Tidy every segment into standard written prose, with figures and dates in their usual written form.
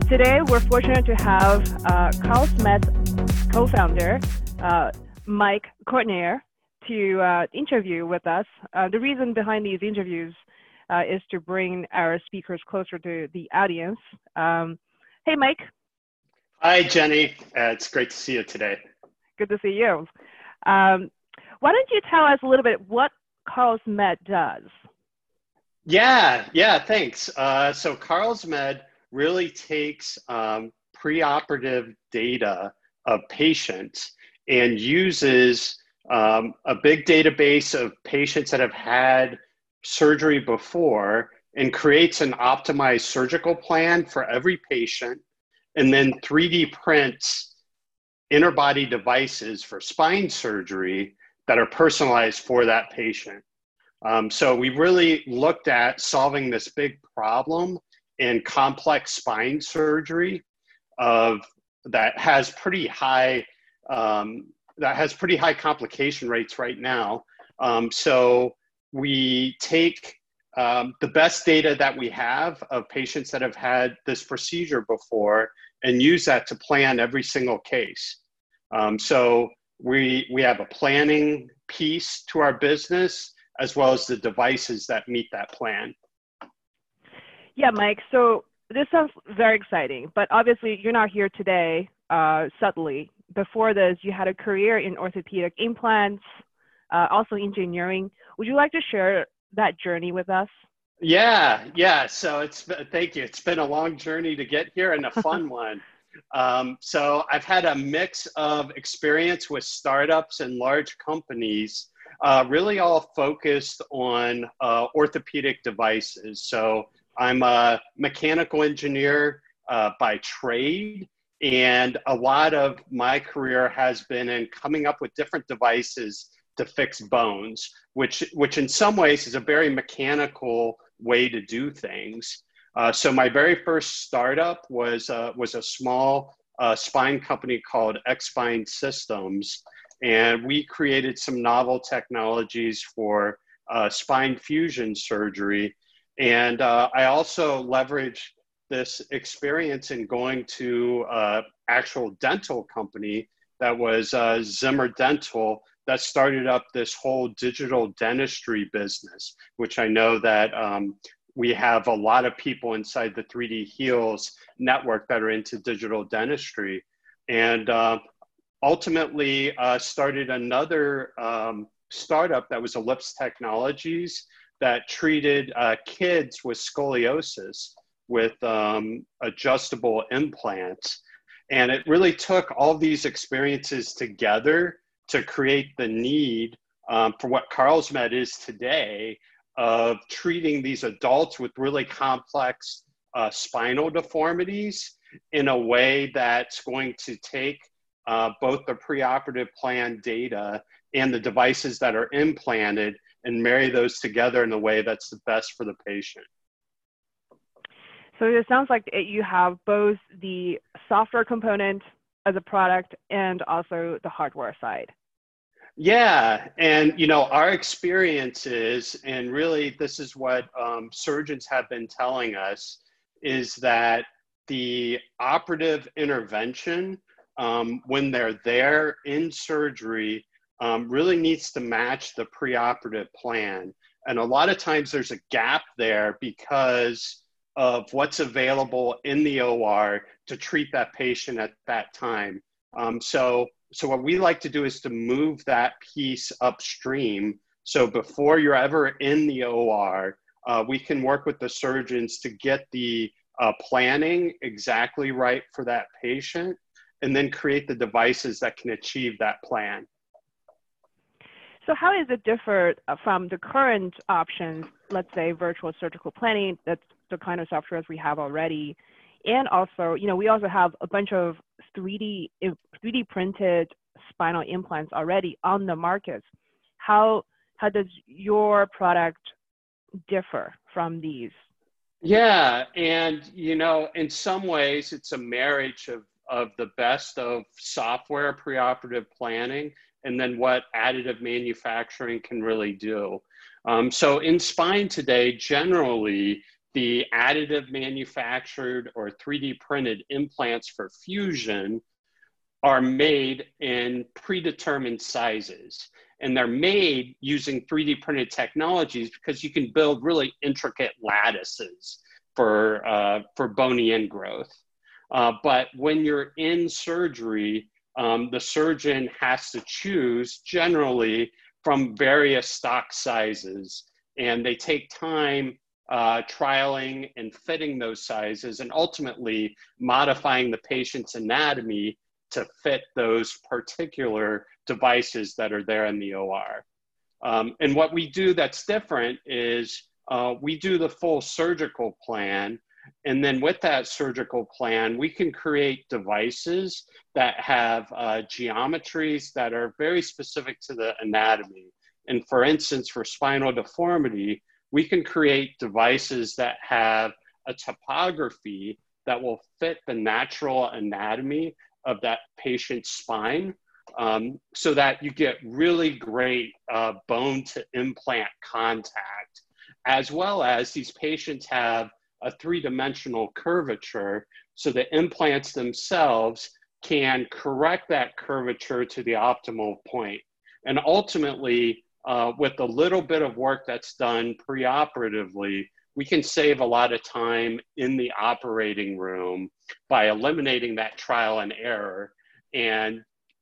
Today, we're fortunate to have Carlsmed's co-founder, Mike Courtney, to interview with us. The reason behind these interviews is to bring our speakers closer to the audience. Hey, Mike. Hi, Jenny. It's great to see you today. Good to see you. Why don't you tell us a little bit what Carlsmed does? Yeah, thanks. So Carlsmed really takes preoperative data of patients and uses a big database of patients that have had surgery before and creates an optimized surgical plan for every patient, and then 3D prints interbody devices for spine surgery that are personalized for that patient. So we really looked at solving this big problem in complex spine surgery that has pretty high complication rates right now. So we take the best data that we have of patients that have had this procedure before and use that to plan every single case. So we have a planning piece to our business, as well as the devices that meet that plan. Yeah, Mike, so this sounds very exciting, but obviously you're not here today suddenly. Before this, you had a career in orthopedic implants, also engineering. Would you like to share that journey with us? Yeah. So thank you. It's been a long journey to get here and a fun one. So I've had a mix of experience with startups and large companies, really all focused on orthopedic devices. So I'm a mechanical engineer by trade, and a lot of my career has been in coming up with different devices to fix bones, which in some ways is a very mechanical way to do things. So my very first startup was a small spine company called X-Spine Systems, and we created some novel technologies for spine fusion surgery. And I also leveraged this experience in going to actual dental company that was Zimmer Dental, that started up this whole digital dentistry business, which I know that we have a lot of people inside the 3D Heals network that are into digital dentistry. And ultimately started another startup that was Ellipse Technologies that treated kids with scoliosis with adjustable implants. And it really took all these experiences together to create the need for what Carlsmed is today, of treating these adults with really complex spinal deformities in a way that's going to take both the preoperative plan data and the devices that are implanted and marry those together in a way that's the best for the patient. So it sounds like you have both the software component as a product and also the hardware side. Yeah, and our experience is, and really this is what surgeons have been telling us, is that the operative intervention, when they're there in surgery, really needs to match the preoperative plan. And a lot of times there's a gap there because of what's available in the OR to treat that patient at that time. So what we like to do is to move that piece upstream. So before you're ever in the OR, we can work with the surgeons to get the planning exactly right for that patient, and then create the devices that can achieve that plan. So how is it different from the current options, let's say virtual surgical planning, that's the kind of software we have already, and also, we also have a bunch of 3D printed spinal implants already on the market. How does your product differ from these? Yeah, and in some ways it's a marriage of the best of software preoperative planning and then what additive manufacturing can really do. So in spine today, generally, the additive manufactured or 3D printed implants for fusion are made in predetermined sizes. And they're made using 3D printed technologies because you can build really intricate lattices for bony ingrowth. But when you're in surgery, the surgeon has to choose generally from various stock sizes, and they take time trialing and fitting those sizes and ultimately modifying the patient's anatomy to fit those particular devices that are there in the OR. And what we do that's different is we do the full surgical plan. And then with that surgical plan, we can create devices that have geometries that are very specific to the anatomy. And for instance, for spinal deformity, we can create devices that have a topography that will fit the natural anatomy of that patient's spine, so that you get really great bone to implant contact, as well as these patients have a three-dimensional curvature, so the implants themselves can correct that curvature to the optimal point. And ultimately, with a little bit of work that's done preoperatively, we can save a lot of time in the operating room by eliminating that trial and error and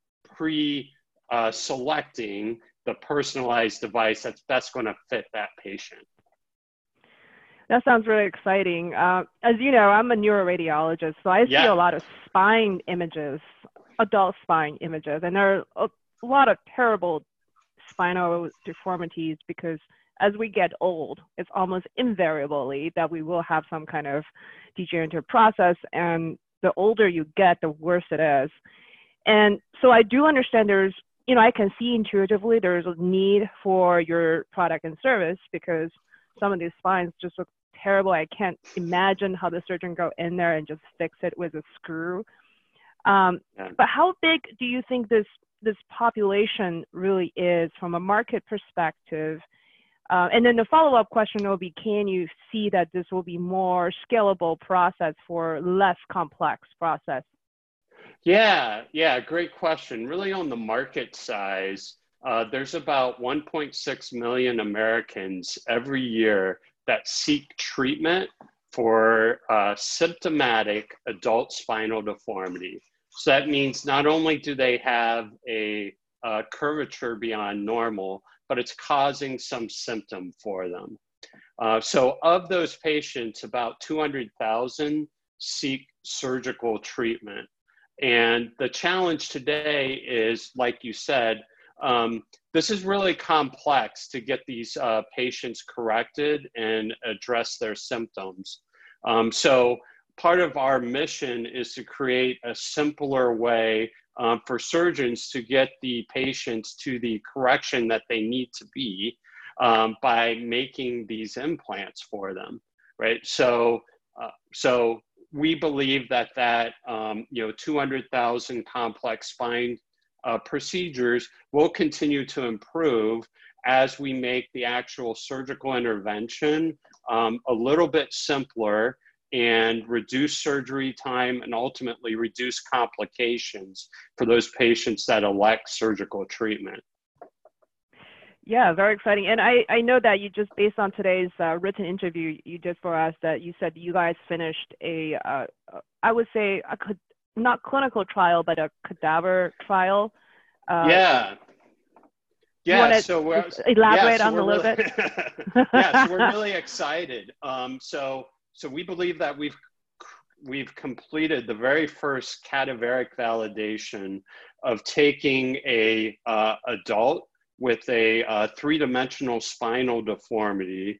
selecting the personalized device that's best going to fit that patient. That sounds really exciting. As you know, I'm a neuroradiologist, so I see a lot of spine images, adult spine images, and there are a lot of terrible spinal deformities because as we get old, it's almost invariably that we will have some kind of degenerative process, and the older you get, the worse it is. And so I do understand there's, you know, I can see intuitively there's a need for your product and service because some of these spines just look terrible. I can't imagine how the surgeon go in there and just fix it with a screw. But how big do you think this population really is from a market perspective? And then the follow-up question will be, can you see that this will be more scalable process for less complex process? Yeah, great question. Really on the market size, there's about 1.6 million Americans every year that seek treatment for symptomatic adult spinal deformity. So that means not only do they have a curvature beyond normal, but it's causing some symptom for them. So of those patients, about 200,000 seek surgical treatment. And the challenge today is, like you said, this is really complex to get these patients corrected and address their symptoms. So part of our mission is to create a simpler way for surgeons to get the patients to the correction that they need to be by making these implants for them, right? So we believe that 200,000 complex spine procedures will continue to improve as we make the actual surgical intervention a little bit simpler and reduce surgery time and ultimately reduce complications for those patients that elect surgical treatment. Yeah, very exciting. And I know that you just, based on today's written interview you did for us, that you said you guys finished I would say, not clinical trial, but a cadaver trial. Yeah, so we're elaborate on a little bit. Yeah, so we're really excited. So we believe that we've completed the very first cadaveric validation of taking a adult with a three-dimensional spinal deformity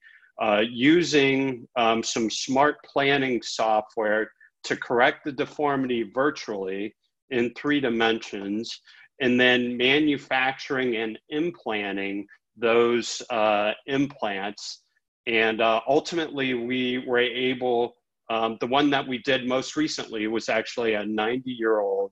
using some smart planning software to correct the deformity virtually in 3 dimensions, and then manufacturing and implanting those implants. And ultimately, we were able, the one that we did most recently was actually a 90-year-old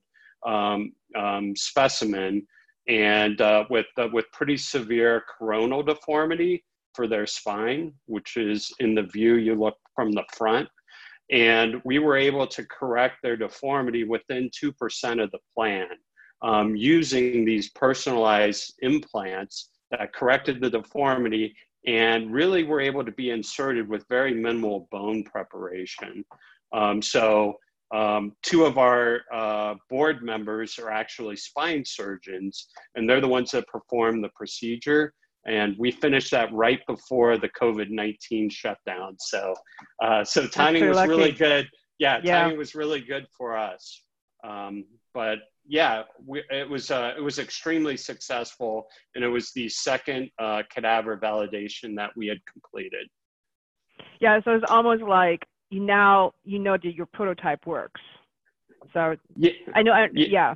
specimen, and with pretty severe coronal deformity for their spine, which is in the view you look from the front. And we were able to correct their deformity within 2% of the plan, using these personalized implants that corrected the deformity and really were able to be inserted with very minimal bone preparation. Two of our board members are actually spine surgeons, and they're the ones that perform the procedure. And we finished that right before the COVID-19 shutdown. So timing was really good. Yeah, timing was really good for us. But yeah, it was extremely successful, and it was the second cadaver validation that we had completed. Yeah, so it's almost like now you know that your prototype works. So yeah. I know. Yeah.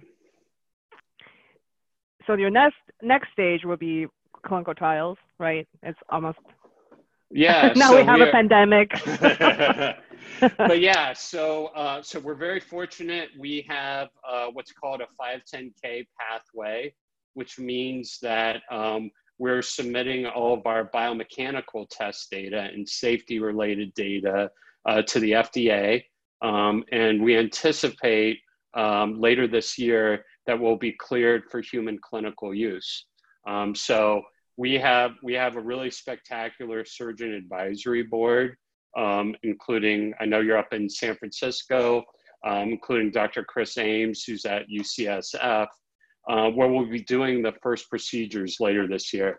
So your next stage will be clinical trials, right? It's almost. Yeah. Now so we have a pandemic. But yeah, so we're very fortunate. We have what's called a 510K pathway, which means that we're submitting all of our biomechanical test data and safety related data to the FDA. And we anticipate later this year that we'll be cleared for human clinical use. So we have a really spectacular surgeon advisory board, including, I know you're up in San Francisco, including Dr. Chris Ames, who's at UCSF, where we'll be doing the first procedures later this year.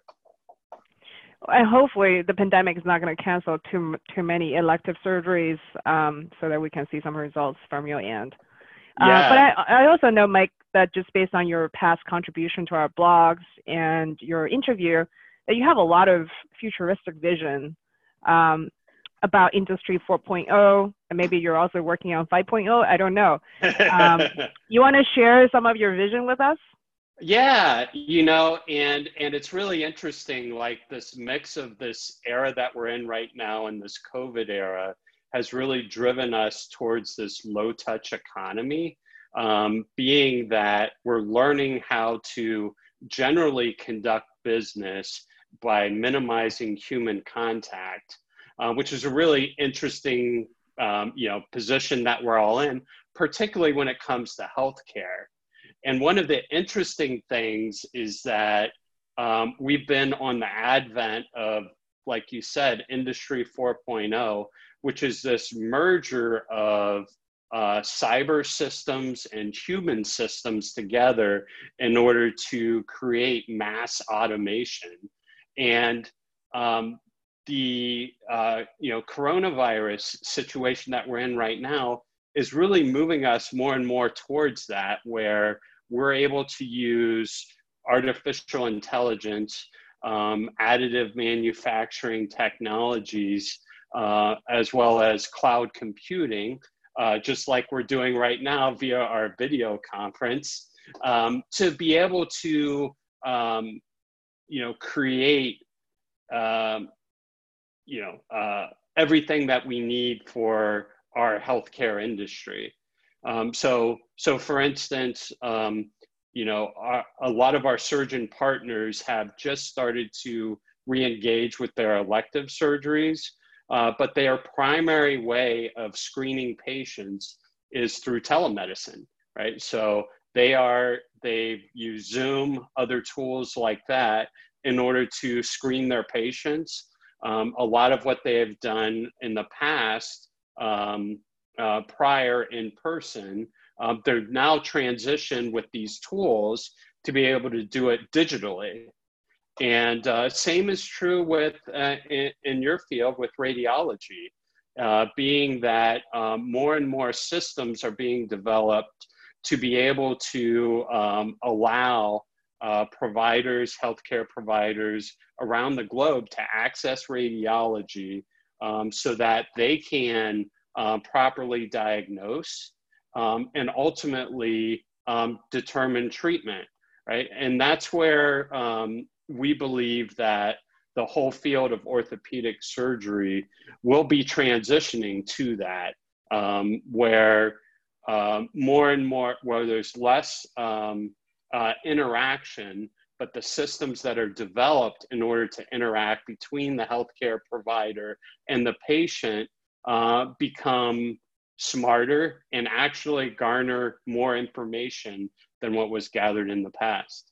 And hopefully the pandemic is not going to cancel too many elective surgeries, so that we can see some results from your end. Yeah. But I also know, Mike, that just based on your past contribution to our blogs and your interview, that you have a lot of futuristic vision about Industry 4.0, and maybe you're also working on 5.0. I don't know. You want to share some of your vision with us? Yeah, and it's really interesting, like this mix of this era that we're in right now and this COVID era has really driven us towards this low touch economy, being that we're learning how to generally conduct business by minimizing human contact, which is a really interesting, position that we're all in, particularly when it comes to healthcare. And one of the interesting things is that we've been on the advent of, like you said, Industry 4.0, which is this merger of cyber systems and human systems together in order to create mass automation. And the coronavirus situation that we're in right now is really moving us more and more towards that, where we're able to use artificial intelligence, additive manufacturing technologies, as well as cloud computing, just like we're doing right now via our video conference, to be able to, create, everything that we need for our healthcare industry. So for instance, a lot of our surgeon partners have just started to re-engage with their elective surgeries, but their primary way of screening patients is through telemedicine, right? So they use Zoom, other tools like that in order to screen their patients. A lot of what they have done in the past, prior in person, they're now transitioned with these tools to be able to do it digitally. And same is true with in your field with radiology, being that more and more systems are being developed to be able to allow providers, healthcare providers around the globe to access radiology so that they can properly diagnose and ultimately determine treatment, right? And that's where we believe that the whole field of orthopedic surgery will be transitioning to that, where more and more, where there's less interaction but the systems that are developed in order to interact between the healthcare provider and the patient become smarter and actually garner more information than what was gathered in the past.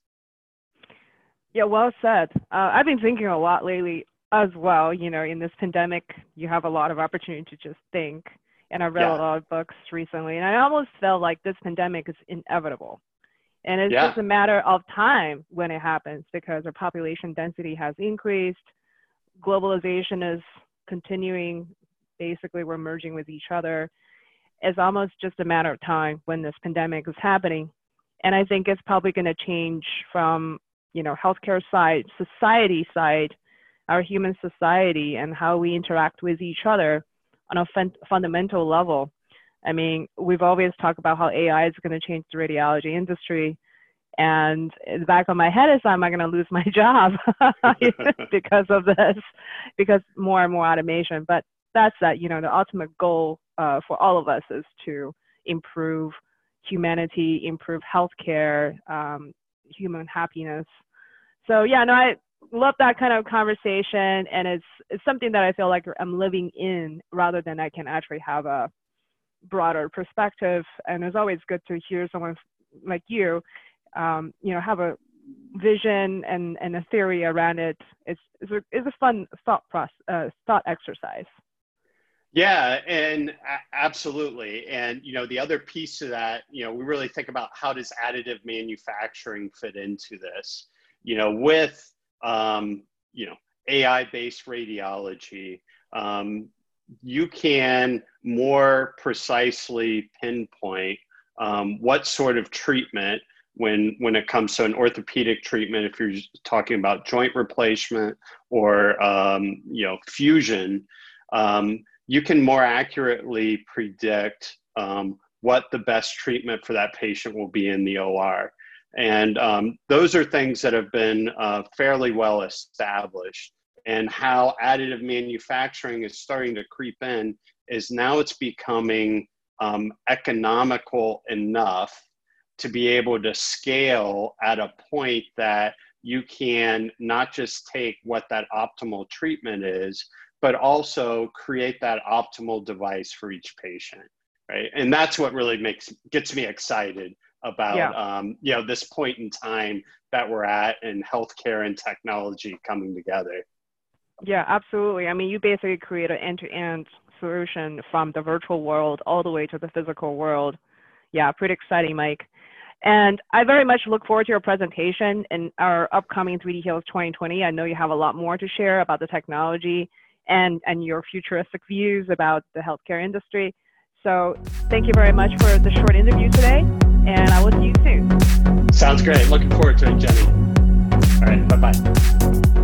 Yeah, well said. I've been thinking a lot lately as well. You know, in this pandemic, you have a lot of opportunity to just think. And I read a lot of books recently, and I almost felt like this pandemic is inevitable. And it's just a matter of time when it happens, because our population density has increased. Globalization is continuing. Basically, we're merging with each other. It's almost just a matter of time when this pandemic is happening. And I think it's probably going to change from, you know, healthcare side, society side, our human society, and how we interact with each other on a fundamental level. I mean, we've always talked about how AI is going to change the radiology industry. And in the back of my head is, am I going to lose my job because of this, because more and more automation. But that's that, you know, the ultimate goal for all of us is to improve humanity, improve healthcare, human happiness. So yeah, no, I love that kind of conversation, and it's something that I feel like I'm living in rather than I can actually have a broader perspective. And it's always good to hear someone like you, you know, have a vision and a theory around it. It's a fun thought exercise. Yeah, and absolutely. And, you know, the other piece to that, you know, we really think about how does additive manufacturing fit into this, you know, with, you know, AI-based radiology, you can more precisely pinpoint what sort of treatment when it comes to an orthopedic treatment, if you're talking about joint replacement or, you know, fusion, you can more accurately predict what the best treatment for that patient will be in the OR. And those are things that have been fairly well established. And how additive manufacturing is starting to creep in is now it's becoming economical enough to be able to scale at a point that you can not just take what that optimal treatment is, but also create that optimal device for each patient, right? And that's what really gets me excited about you know, this point in time that we're at in healthcare and technology coming together. Yeah, absolutely. I mean, you basically create an end-to-end solution from the virtual world all the way to the physical world. Yeah, pretty exciting, Mike. And I very much look forward to your presentation in our upcoming 3D Heals 2020. I know you have a lot more to share about the technology and your futuristic views about the healthcare industry. So thank you very much for the short interview today, and I will see you soon. Sounds great. Looking forward to it, Jenny. All right, bye-bye.